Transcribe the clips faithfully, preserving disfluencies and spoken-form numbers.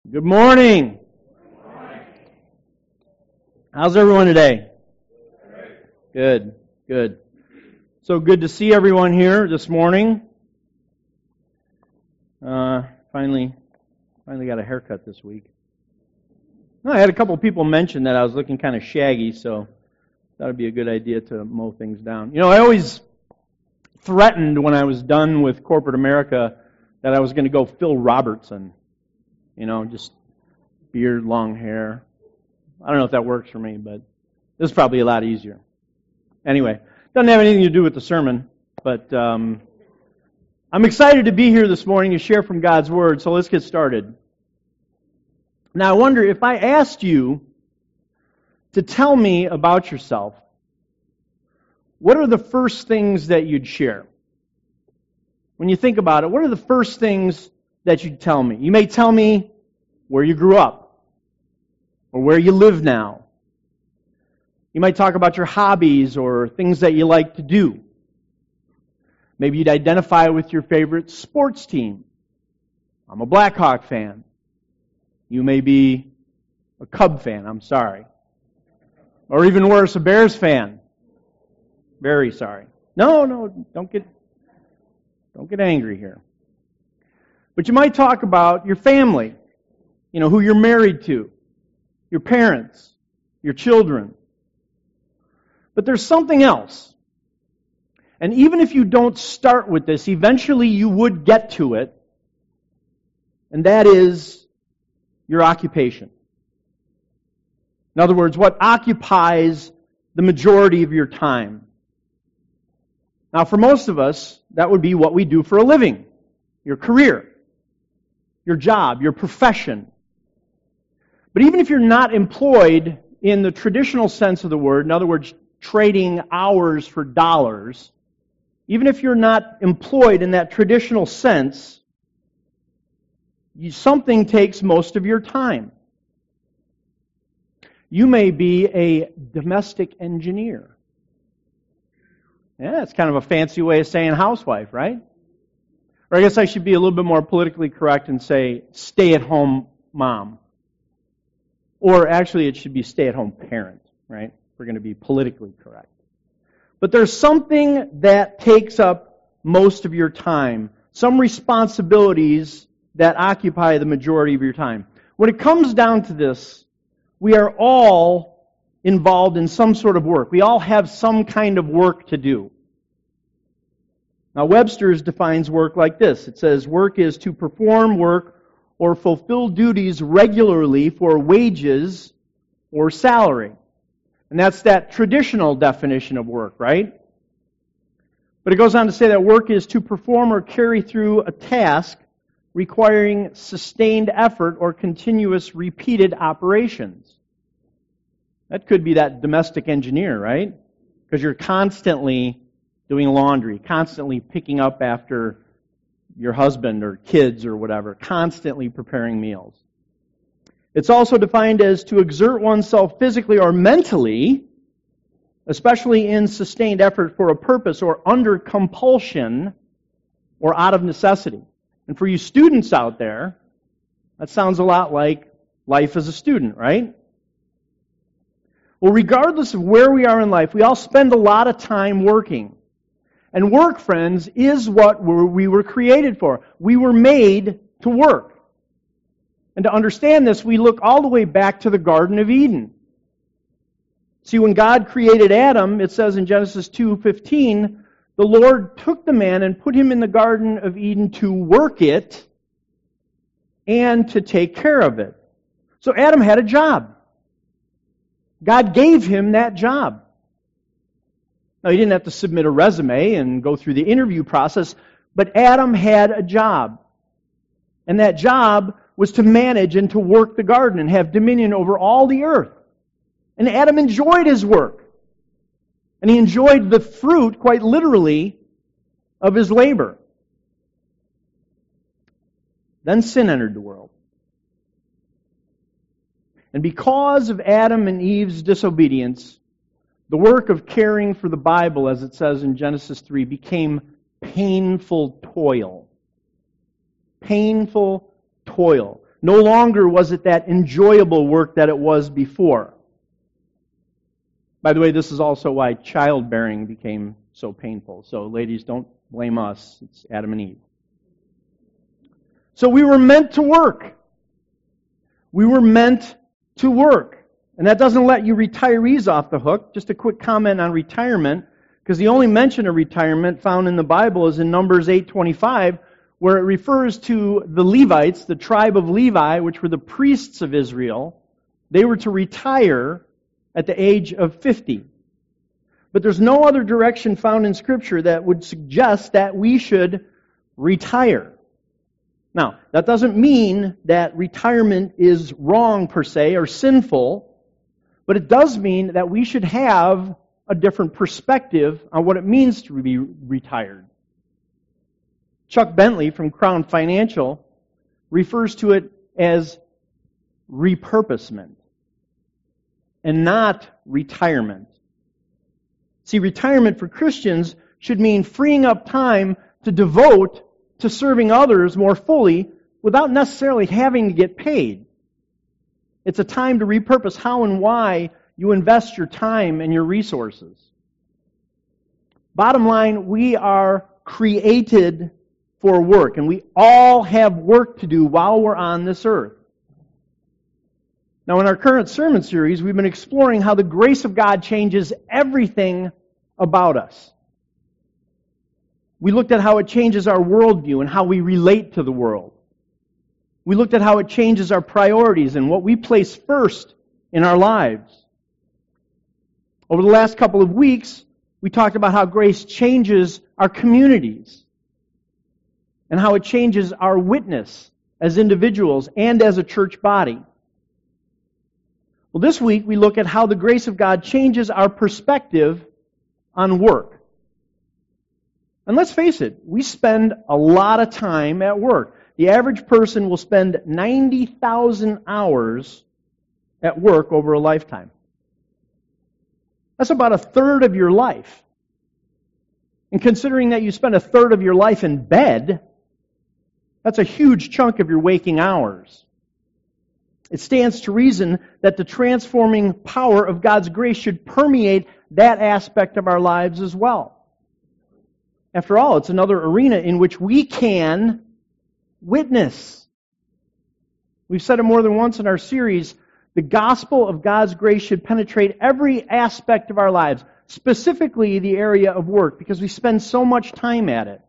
Good morning. Good morning. How's everyone today? Good, good. So good to see everyone here this morning. Uh, finally, finally got a haircut this week. No, I had a couple people mention that I was looking kind of shaggy, so that would be a good idea to mow things down. You know, I always threatened when I was done with corporate America that I was going to go Phil Robertson. You know, just beard, long hair. I don't know if that works for me, but this is probably a lot easier. Anyway, doesn't have anything to do with the sermon, but um, I'm excited to be here this morning to share from God's Word, so let's get started. Now, I wonder if I asked you to tell me about yourself, what are the first things that you'd share? When you think about it, what are the first things that you'd tell me? You may tell me where you grew up or where you live now. You might talk about your hobbies or things that you like to do. Maybe you'd identify with your favorite sports team. I'm a Blackhawk fan. You may be a Cub fan, I'm sorry. Or even worse, a Bears fan. Very sorry. No, no, don't get don't get angry here. But you might talk about your family, you know, who you're married to, your parents, your children. But there's something else. And even if you don't start with this, eventually you would get to it. And that is your occupation. In other words, what occupies the majority of your time. Now, for most of us, that would be what we do for a living, your career. Your job, your profession. But even if you're not employed in the traditional sense of the word, in other words, trading hours for dollars, even if you're not employed in that traditional sense, you, something takes most of your time. You may be a domestic engineer. Yeah, that's kind of a fancy way of saying housewife, right? Or I guess I should be a little bit more politically correct and say stay-at-home mom. Or actually it should be stay-at-home parent, right? We're going to be politically correct. But there's something that takes up most of your time. Some responsibilities that occupy the majority of your time. When it comes down to this, we are all involved in some sort of work. We all have some kind of work to do. Now, Webster's defines work like this. It says, work is to perform work or fulfill duties regularly for wages or salary. And that's that traditional definition of work, right? But it goes on to say that work is to perform or carry through a task requiring sustained effort or continuous repeated operations. That could be that domestic engineer, right? Because you're constantly doing laundry, constantly picking up after your husband or kids or whatever, constantly preparing meals. It's also defined as to exert oneself physically or mentally, especially in sustained effort for a purpose or under compulsion or out of necessity. And for you students out there, that sounds a lot like life as a student, right? Well, regardless of where we are in life, we all spend a lot of time working. And work, friends, is what we were created for. We were made to work. And to understand this, we look all the way back to the Garden of Eden. See, when God created Adam, it says in Genesis two fifteen, the Lord took the man and put him in the Garden of Eden to work it and to take care of it. So Adam had a job. God gave him that job. Now, he didn't have to submit a resume and go through the interview process, but Adam had a job. And that job was to manage and to work the garden and have dominion over all the earth. And Adam enjoyed his work. And he enjoyed the fruit, quite literally, of his labor. Then sin entered the world. And because of Adam and Eve's disobedience, the work of caring for the Bible, as it says in Genesis three, became painful toil. Painful toil. No longer was it that enjoyable work that it was before. By the way, this is also why childbearing became so painful. So ladies, don't blame us. It's Adam and Eve. So we were meant to work. We were meant to work. And that doesn't let you retirees off the hook. Just a quick comment on retirement, because the only mention of retirement found in the Bible is in Numbers eight twenty-five, where it refers to the Levites, the tribe of Levi, which were the priests of Israel. They were to retire at the age of fifty. But there's no other direction found in Scripture that would suggest that we should retire. Now, that doesn't mean that retirement is wrong per se or sinful, but it does mean that we should have a different perspective on what it means to be retired. Chuck Bentley from Crown Financial refers to it as repurposement and not retirement. See, retirement for Christians should mean freeing up time to devote to serving others more fully without necessarily having to get paid. It's a time to repurpose how and why you invest your time and your resources. Bottom line, we are created for work, and we all have work to do while we're on this earth. Now, in our current sermon series, we've been exploring how the grace of God changes everything about us. We looked at how it changes our worldview and how we relate to the world. We looked at how it changes our priorities and what we place first in our lives. Over the last couple of weeks, we talked about how grace changes our communities and how it changes our witness as individuals and as a church body. Well, this week we look at how the grace of God changes our perspective on work. And let's face it, we spend a lot of time at work. The average person will spend ninety thousand hours at work over a lifetime. That's about a third of your life. And considering that you spend a third of your life in bed, that's a huge chunk of your waking hours. It stands to reason that the transforming power of God's grace should permeate that aspect of our lives as well. After all, it's another arena in which we can witness. We've said it more than once in our series, the gospel of God's grace should penetrate every aspect of our lives, specifically the area of work, because we spend so much time at it.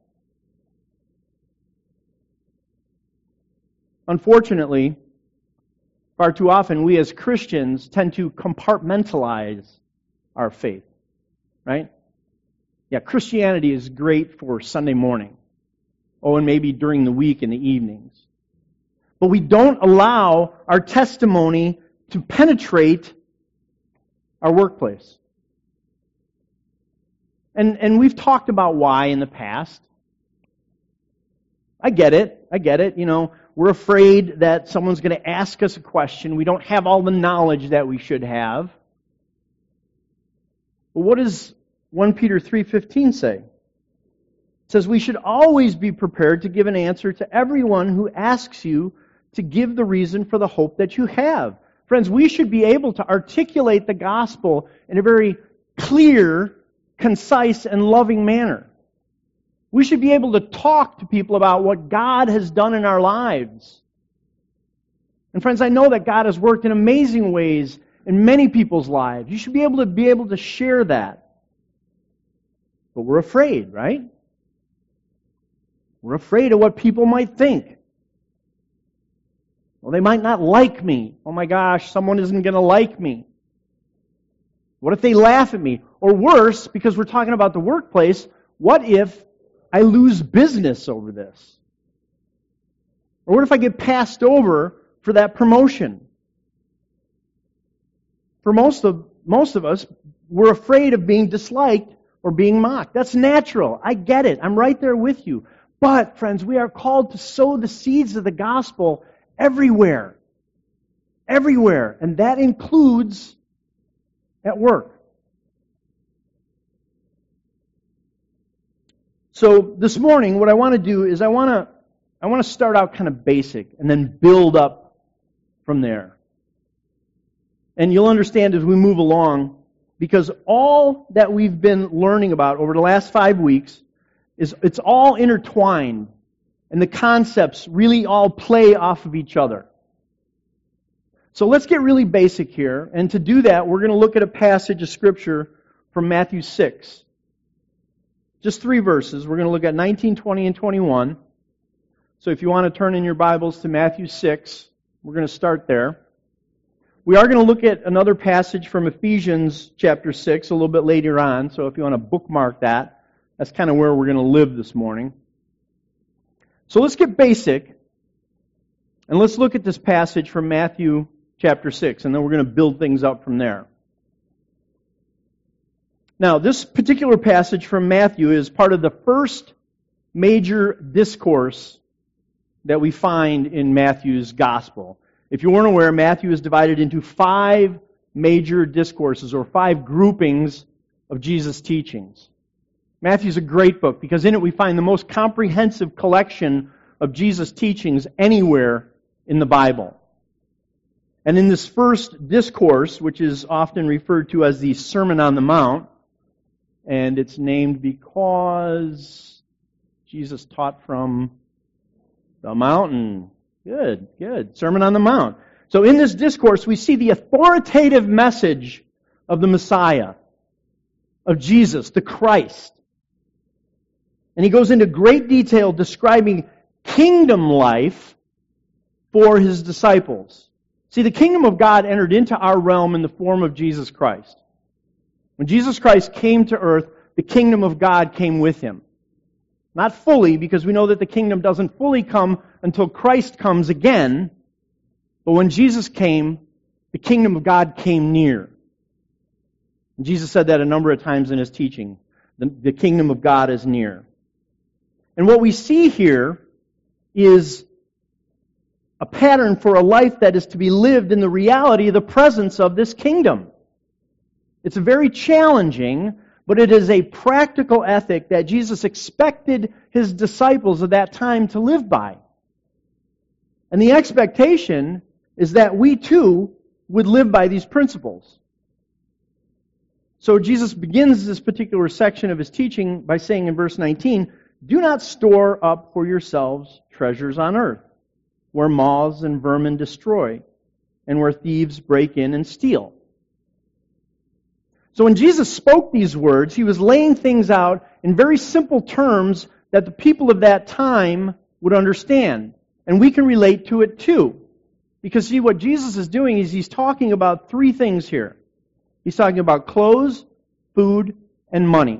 Unfortunately, far too often we as Christians tend to compartmentalize our faith, right? Yeah, Christianity is great for Sunday morning. Oh, and maybe during the week in the evenings. But we don't allow our testimony to penetrate our workplace. And, and we've talked about why in the past. I get it. I get it. You know, we're afraid that someone's going to ask us a question. We don't have all the knowledge that we should have. But what does First Peter three fifteen say? It says, we should always be prepared to give an answer to everyone who asks you to give the reason for the hope that you have. Friends, we should be able to articulate the gospel in a very clear, concise, and loving manner. We should be able to talk to people about what God has done in our lives. And friends, I know that God has worked in amazing ways in many people's lives. You should be able to be able to share that. But we're afraid, right? We're afraid of what people might think. Well, they might not like me. Oh my gosh, someone isn't going to like me. What if they laugh at me? Or worse, because we're talking about the workplace, what if I lose business over this? Or what if I get passed over for that promotion? For most of most of us, we're afraid of being disliked or being mocked. That's natural. I get it. I'm right there with you. But, friends, we are called to sow the seeds of the gospel everywhere. Everywhere. And that includes at work. So this morning, what I want to do is I want to I want to start out kind of basic and then build up from there. And you'll understand as we move along, because all that we've been learning about over the last five weeks is it's all intertwined, and the concepts really all play off of each other. So let's get really basic here, and to do that, we're going to look at a passage of Scripture from Matthew six. Just three verses. We're going to look at nineteen, twenty, and twenty-one. So if you want to turn in your Bibles to Matthew six, we're going to start there. We are going to look at another passage from Ephesians chapter six a little bit later on, so if you want to bookmark that, that's kind of where we're going to live this morning. So let's get basic, and let's look at this passage from Matthew chapter six, and then we're going to build things up from there. Now, this particular passage from Matthew is part of the first major discourse that we find in Matthew's gospel. If you weren't aware, Matthew is divided into five major discourses, or five groupings of Jesus' teachings. Matthew's a great book because in it we find the most comprehensive collection of Jesus' teachings anywhere in the Bible. And in this first discourse, which is often referred to as the Sermon on the Mount, and it's named because Jesus taught from the mountain. Good, good. Sermon on the Mount. So in this discourse, we see the authoritative message of the Messiah, of Jesus, the Christ. And he goes into great detail describing kingdom life for his disciples. See, the kingdom of God entered into our realm in the form of Jesus Christ. When Jesus Christ came to earth, the kingdom of God came with him. Not fully, because we know that the kingdom doesn't fully come until Christ comes again. But when Jesus came, the kingdom of God came near. And Jesus said that a number of times in his teaching. The, the kingdom of God is near. And what we see here is a pattern for a life that is to be lived in the reality of the presence of this kingdom. It's very challenging, but it is a practical ethic that Jesus expected his disciples of that time to live by. And the expectation is that we too would live by these principles. So Jesus begins this particular section of his teaching by saying in verse nineteen, "Do not store up for yourselves treasures on earth, where moths and vermin destroy, and where thieves break in and steal." So when Jesus spoke these words, he was laying things out in very simple terms that the people of that time would understand. And we can relate to it too. Because see, what Jesus is doing is he's talking about three things here. He's talking about clothes, food, and money.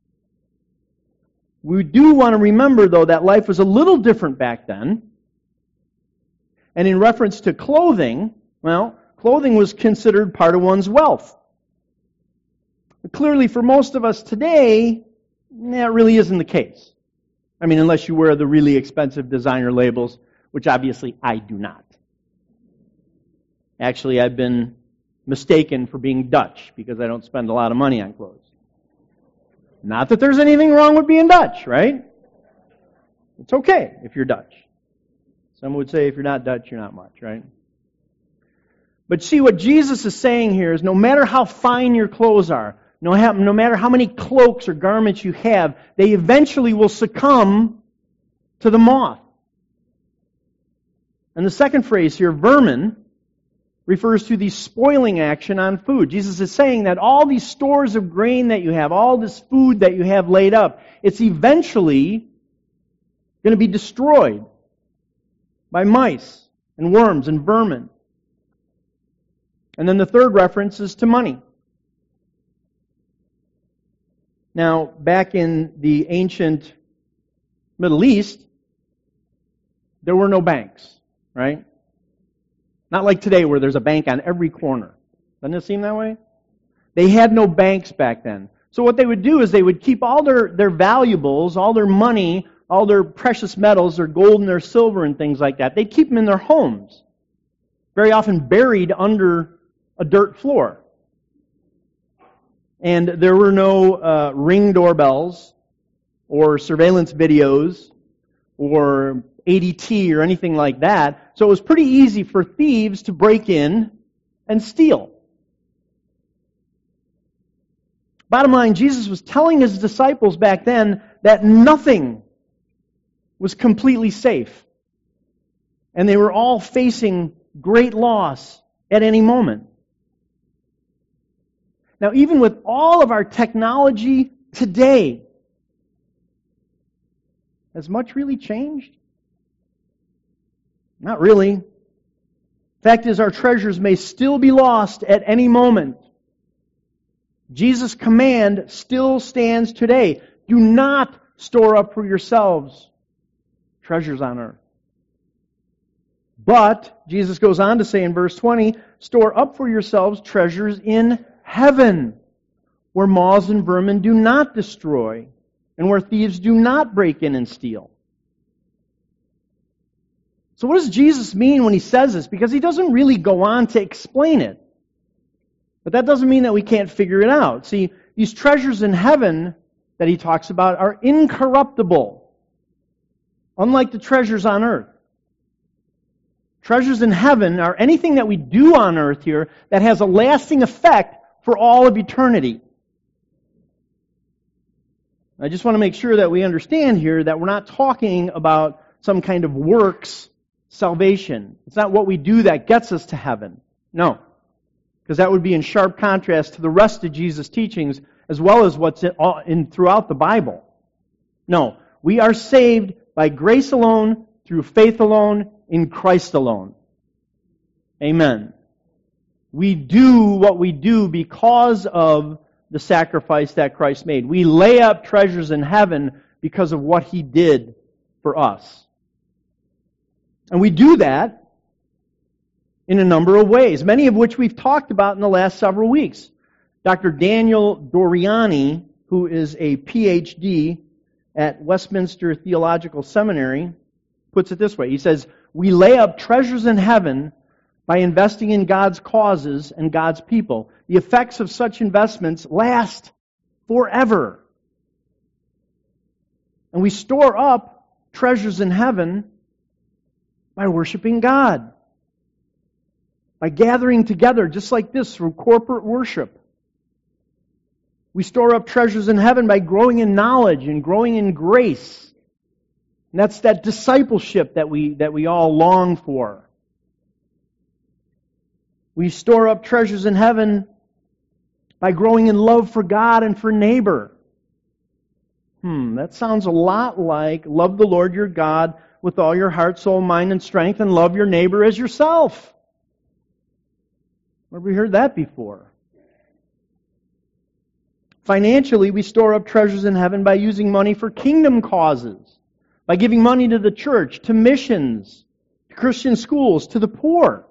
We do want to remember, though, that life was a little different back then. And in reference to clothing, well, clothing was considered part of one's wealth. But clearly, for most of us today, that really isn't the case. I mean, unless you wear the really expensive designer labels, which obviously I do not. Actually, I've been mistaken for being Dutch because I don't spend a lot of money on clothes. Not that there's anything wrong with being Dutch, right? It's okay if you're Dutch. Some would say if you're not Dutch, you're not much, right? But see, what Jesus is saying here is no matter how fine your clothes are, no, no matter how many cloaks or garments you have, they eventually will succumb to the moth. And the second phrase here, vermin, refers to the spoiling action on food. Jesus is saying that all these stores of grain that you have, all this food that you have laid up, it's eventually going to be destroyed by mice and worms and vermin. And then the third reference is to money. Now, back in the ancient Middle East, there were no banks, right? Not like today where there's a bank on every corner. Doesn't it seem that way? They had no banks back then. So what they would do is they would keep all their, their valuables, all their money, all their precious metals, their gold and their silver and things like that. They'd keep them in their homes, very often buried under a dirt floor. And there were no uh, ring doorbells or surveillance videos or A D T or anything like that. So it was pretty easy for thieves to break in and steal. Bottom line, Jesus was telling his disciples back then that nothing was completely safe. And they were all facing great loss at any moment. Now, even with all of our technology today, has much really changed? Not really. Fact is, our treasures may still be lost at any moment. Jesus' command still stands today. Do not store up for yourselves treasures on earth. But, Jesus goes on to say in verse twenty, store up for yourselves treasures in heaven, where moths and vermin do not destroy, and where thieves do not break in and steal. So what does Jesus mean when he says this? Because he doesn't really go on to explain it. But that doesn't mean that we can't figure it out. See, these treasures in heaven that he talks about are incorruptible, unlike the treasures on earth. Treasures in heaven are anything that we do on earth here that has a lasting effect for all of eternity. I just want to make sure that we understand here that we're not talking about some kind of works salvation. It's not what we do that gets us to heaven. No. Because that would be in sharp contrast to the rest of Jesus' teachings as well as what's in, in throughout the Bible. No. We are saved by grace alone, through faith alone, in Christ alone. Amen. We do what we do because of the sacrifice that Christ made. We lay up treasures in heaven because of what He did for us. And we do that in a number of ways, many of which we've talked about in the last several weeks. Doctor Daniel Doriani, who is a P H D at Westminster Theological Seminary, puts it this way. He says, we lay up treasures in heaven by investing in God's causes and God's people. The effects of such investments last forever. And we store up treasures in heaven by worshiping God. By gathering together, just like this, through corporate worship. We store up treasures in heaven by growing in knowledge and growing in grace. And that's that discipleship that we, that we all long for. We store up treasures in heaven by growing in love for God and for neighbor. Hmm, that sounds a lot like love the Lord your God with all your heart, soul, mind, and strength, and love your neighbor as yourself. Where have we heard that before? Financially, we store up treasures in heaven by using money for kingdom causes, by giving money to the church, to missions, to Christian schools, to the poor.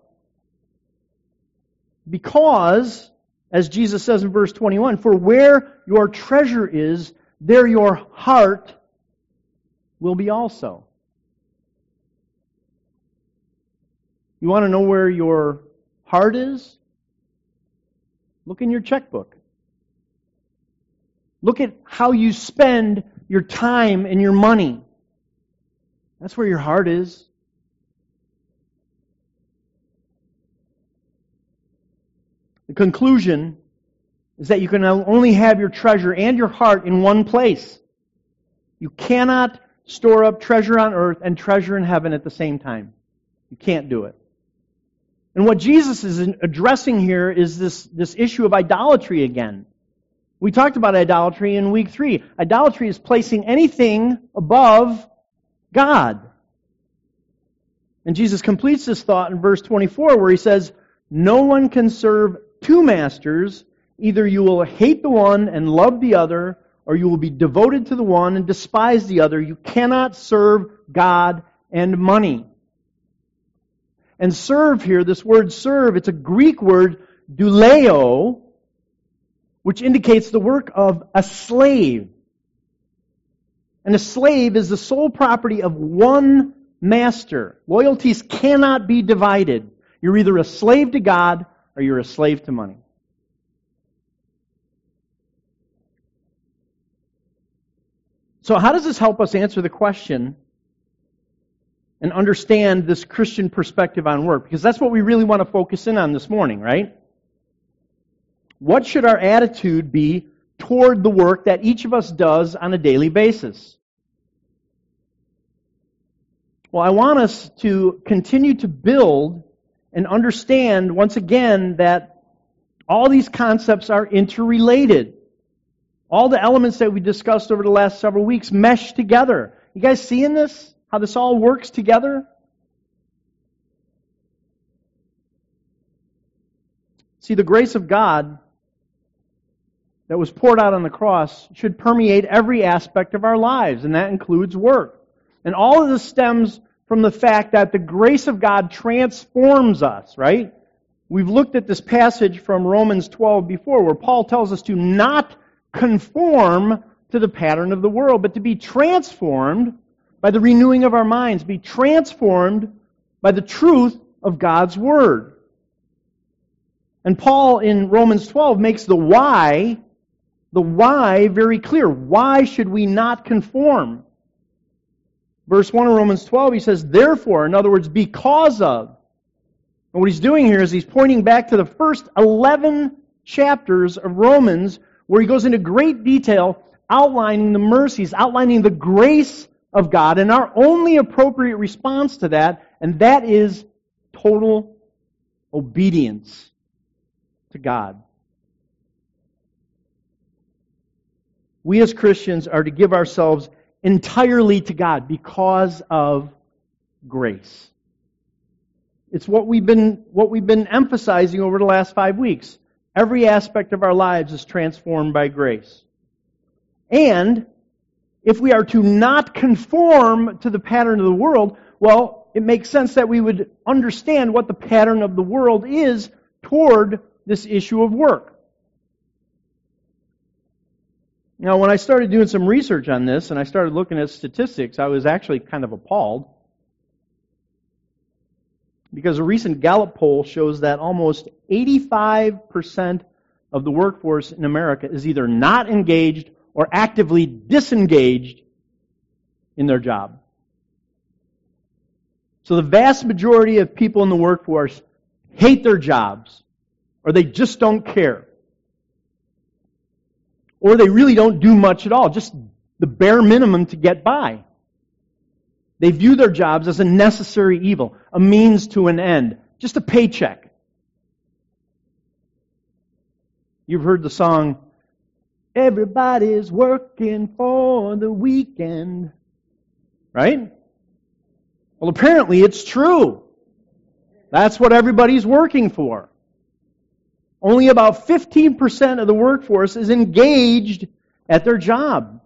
Because, as Jesus says in verse twenty-one, for where your treasure is, there your heart will be also. You want to know where your heart is? Look in your checkbook. Look at how you spend your time and your money. That's where your heart is. The conclusion is that you can only have your treasure and your heart in one place. You cannot store up treasure on earth and treasure in heaven at the same time. You can't do it. And what Jesus is addressing here is this, this issue of idolatry again. We talked about idolatry in week three. Idolatry is placing anything above God. And Jesus completes this thought in verse twenty-four where He says, no one can serve two masters. Either you will hate the one and love the other, or you will be devoted to the one and despise the other. You cannot serve God and money. And serve here, this word serve, it's a Greek word, douleo, which indicates the work of a slave. And a slave is the sole property of one master. Loyalties cannot be divided. You're either a slave to God or you're a slave to money. So how does this help us answer the question, and understand this Christian perspective on work, because that's what we really want to focus in on this morning, right? What should our attitude be toward the work that each of us does on a daily basis? Well, I want us to continue to build and understand once again that all these concepts are interrelated. All the elements that we discussed over the last several weeks mesh together. You guys seeing this? How this all works together? See, the grace of God that was poured out on the cross should permeate every aspect of our lives, and that includes work. And all of this stems from the fact that the grace of God transforms us, right? We've looked at this passage from Romans twelve before, where Paul tells us to not conform to the pattern of the world, but to be transformed by the renewing of our minds, be transformed by the truth of God's Word. And Paul in Romans twelve makes the why, the why very clear. Why should we not conform? Verse one of Romans twelve, he says, therefore, in other words, because of. And what he's doing here is he's pointing back to the first eleven chapters of Romans, where he goes into great detail outlining the mercies, outlining the grace of God, and our only appropriate response to that, and that is total obedience to God. We as Christians are to give ourselves entirely to God because of grace. It's what we've been what we've been emphasizing over the last five weeks. Every aspect of our lives is transformed by grace. And if we are to not conform to the pattern of the world, well, it makes sense that we would understand what the pattern of the world is toward this issue of work. Now, when I started doing some research on this and I started looking at statistics, I was actually kind of appalled. Because a recent Gallup poll shows that almost eighty-five percent of the workforce in America is either not engaged or actively disengaged in their job. So the vast majority of people in the workforce hate their jobs, or they just don't care. Or they really don't do much at all, just the bare minimum to get by. They view their jobs as a necessary evil, a means to an end, just a paycheck. You've heard the song, "Everybody's working for the weekend." Right? Well, apparently it's true. That's what everybody's working for. Only about fifteen percent of the workforce is engaged at their job.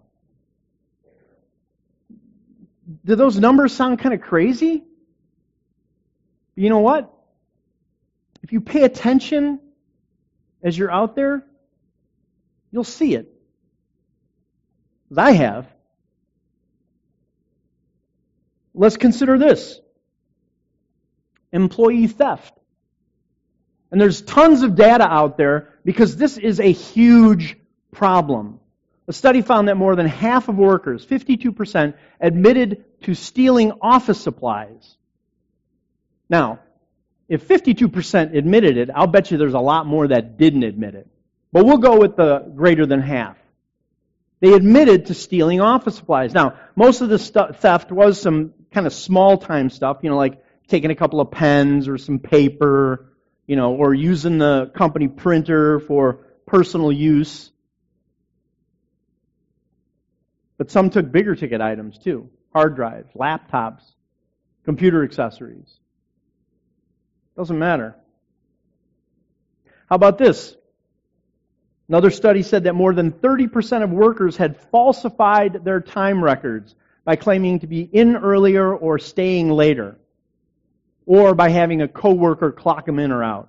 Do those numbers sound kind of crazy? You know what? If you pay attention as you're out there, you'll see it. As I have. Let's consider this. Employee theft. And there's tons of data out there because this is a huge problem. A study found that more than half of workers, fifty-two percent, admitted to stealing office supplies. Now, if fifty-two percent admitted it, I'll bet you there's a lot more that didn't admit it. But we'll go with the greater than half. They admitted to stealing office supplies. Now, most of the stu- theft was some kind of small-time stuff, you know, like taking a couple of pens or some paper, you know, or using the company printer for personal use. But some took bigger ticket items too. Hard drives, laptops, computer accessories. Doesn't matter. How about this? Another study said that more than thirty percent of workers had falsified their time records by claiming to be in earlier or staying later, or by having a coworker clock them in or out.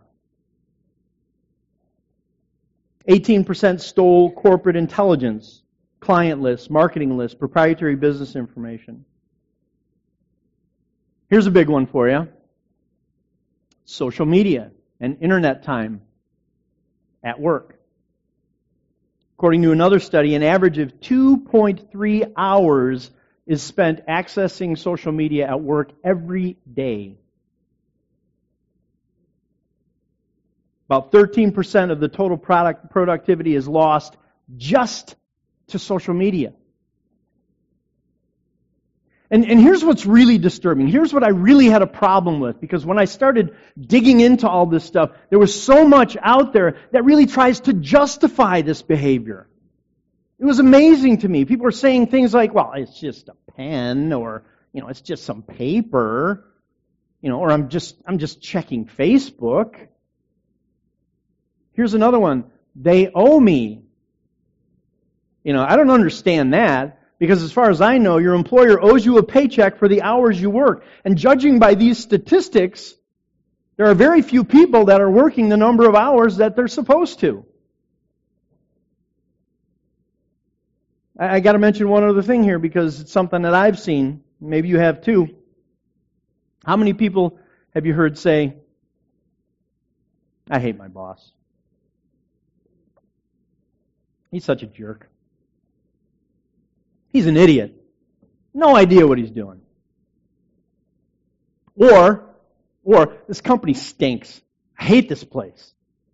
eighteen percent stole corporate intelligence, client lists, marketing lists, proprietary business information. Here's a big one for you. Social media and internet time at work. According to another study, an average of two point three hours is spent accessing social media at work every day. About thirteen percent of the total product productivity is lost just to social media. And, and here's what's really disturbing. Here's what I really had a problem with, because when I started digging into all this stuff, there was so much out there that really tries to justify this behavior. It was amazing to me. People were saying things like, well, it's just a pen, or, you know, it's just some paper, you know, or I'm just I'm just checking Facebook. Here's another one. They owe me. You know, I don't understand that, because as far as I know, your employer owes you a paycheck for the hours you work. And judging by these statistics, there are very few people that are working the number of hours that they're supposed to. I, I got to mention one other thing here, because it's something that I've seen. Maybe you have too. How many people have you heard say, I hate my boss? He's such a jerk. He's an idiot. No idea what he's doing. Or, or this company stinks. I hate this place.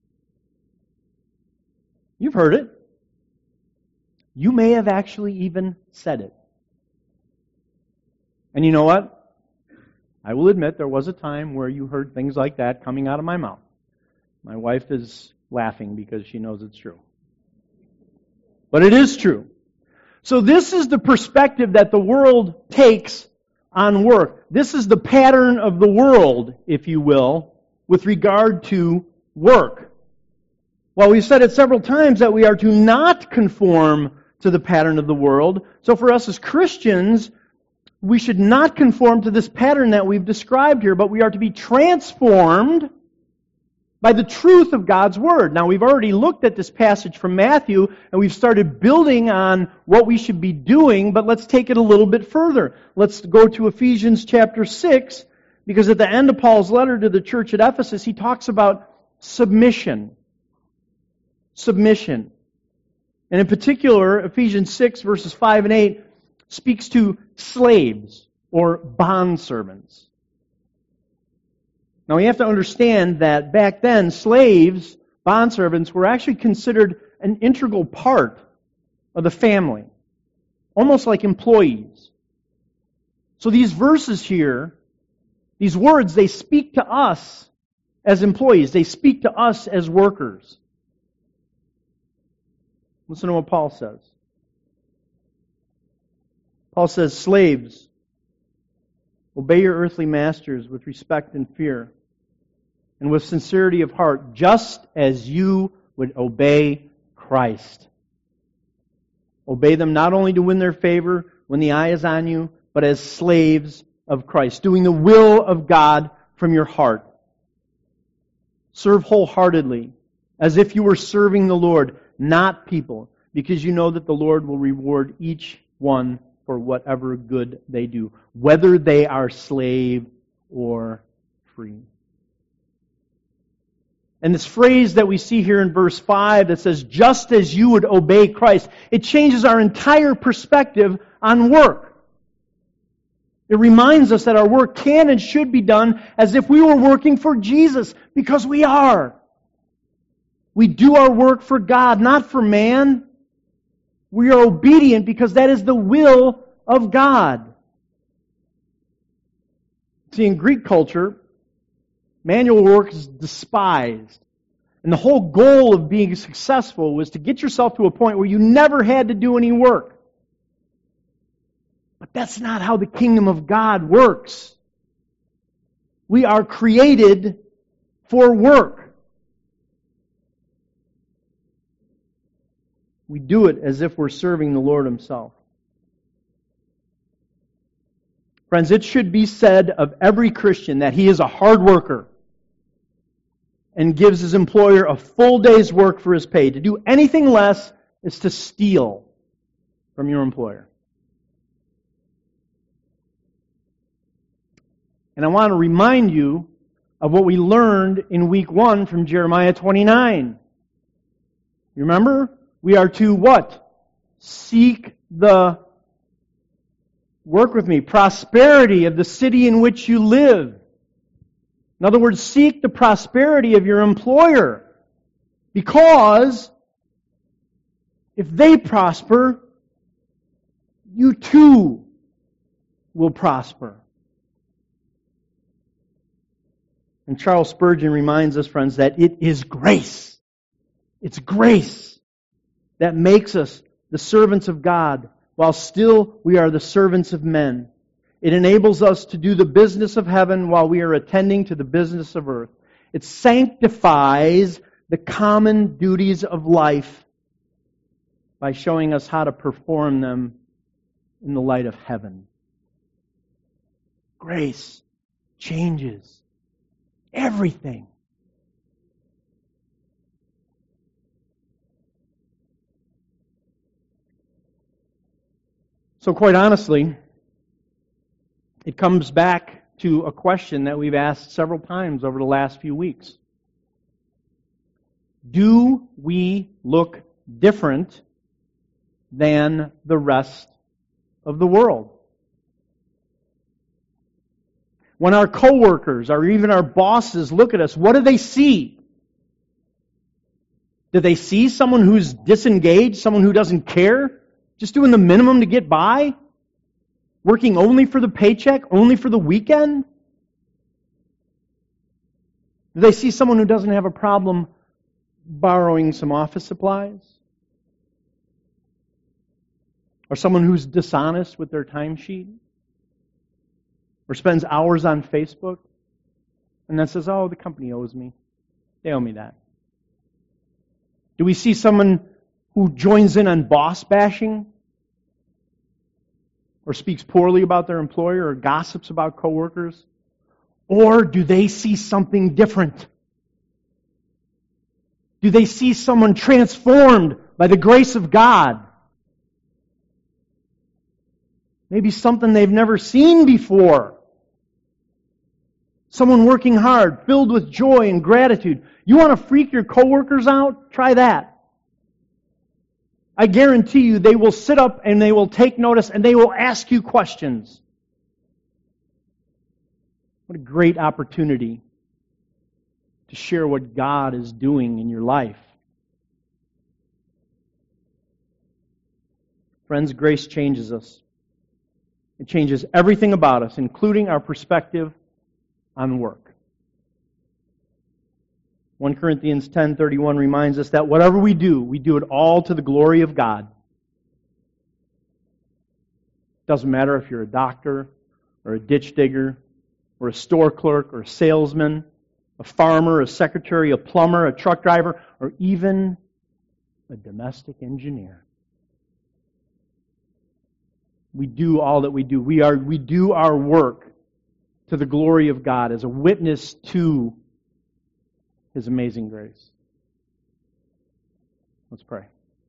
You've heard it. You may have actually even said it. And you know what? I will admit there was a time where you heard things like that coming out of my mouth. My wife is laughing because she knows it's true. But it is true. So this is the perspective that the world takes on work. This is the pattern of the world, if you will, with regard to work. Well, we've said it several times that we are to not conform to the pattern of the world. So for us as Christians, we should not conform to this pattern that we've described here, but we are to be transformed by the truth of God's Word. Now, we've already looked at this passage from Matthew, and we've started building on what we should be doing, but let's take it a little bit further. Let's go to Ephesians chapter six, because at the end of Paul's letter to the church at Ephesus, he talks about submission. Submission. And in particular, Ephesians six, verses five and eight, speaks to slaves or bondservants. Now, we have to understand that back then, slaves, bondservants, were actually considered an integral part of the family, almost like employees. So these verses here, these words, they speak to us as employees. They speak to us as workers. Listen to what Paul says. Paul says, slaves, obey your earthly masters with respect and fear, and with sincerity of heart, just as you would obey Christ. Obey them not only to win their favor when the eye is on you, but as slaves of Christ, doing the will of God from your heart. Serve wholeheartedly, as if you were serving the Lord, not people, because you know that the Lord will reward each one for whatever good they do, whether they are slave or free. And this phrase that we see here in verse five that says, just as you would obey Christ, it changes our entire perspective on work. It reminds us that our work can and should be done as if we were working for Jesus, because we are. We do our work for God, not for man. We are obedient because that is the will of God. See, in Greek culture, manual work is despised. And the whole goal of being successful was to get yourself to a point where you never had to do any work. But that's not how the kingdom of God works. We are created for work. We do it as if we're serving the Lord Himself. Friends, it should be said of every Christian that he is a hard worker and gives his employer a full day's work for his pay. To do anything less is to steal from your employer. And I want to remind you of what we learned in week one from Jeremiah twenty-nine. You remember? We are to what? Seek the Work with me. Prosperity of the city in which you live. In other words, seek the prosperity of your employer. Because if they prosper, you too will prosper. And Charles Spurgeon reminds us, friends, that it is grace. It's grace that makes us the servants of God while still we are the servants of men. It enables us to do the business of heaven while we are attending to the business of earth. It sanctifies the common duties of life by showing us how to perform them in the light of heaven. Grace changes everything. So quite honestly, it comes back to a question that we've asked several times over the last few weeks. Do we look different than the rest of the world? When our coworkers or even our bosses look at us, what do they see? Do they see someone who's disengaged, someone who doesn't care, just doing the minimum to get by? Working only for the paycheck, only for the weekend? Do they see someone who doesn't have a problem borrowing some office supplies? Or someone who's dishonest with their timesheet? Or spends hours on Facebook and then says, oh, the company owes me. They owe me that. Do we see someone who joins in on boss bashing? Or speaks poorly about their employer or gossips about coworkers? Or do they see something different? Do they see someone transformed by the grace of God? Maybe something they've never seen before. Someone working hard, filled with joy and gratitude. You want to freak your coworkers out? Try that. I guarantee you they will sit up and they will take notice and they will ask you questions. What a great opportunity to share what God is doing in your life. Friends, grace changes us. It changes everything about us, including our perspective on work. First Corinthians ten thirty-one reminds us that whatever we do, we do it all to the glory of God. Doesn't matter if you're a doctor or a ditch digger or a store clerk or a salesman, a farmer, a secretary, a plumber, a truck driver, or even a domestic engineer. We do all that we do. We are we do our work to the glory of God as a witness to His amazing grace. Let's pray.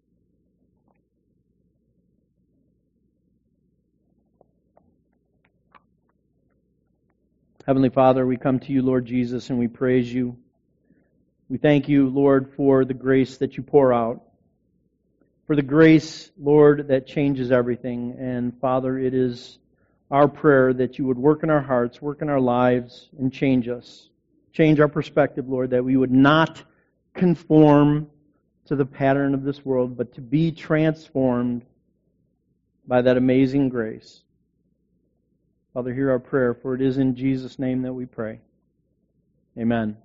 Heavenly Father, we come to you, Lord Jesus, and we praise you. We thank you, Lord, for the grace that you pour out. For the grace, Lord, that changes everything. And Father, it is our prayer that you would work in our hearts, work in our lives, and change us. Change our perspective, Lord, that we would not conform to the pattern of this world, but to be transformed by that amazing grace. Father, hear our prayer, for it is in Jesus' name that we pray. Amen.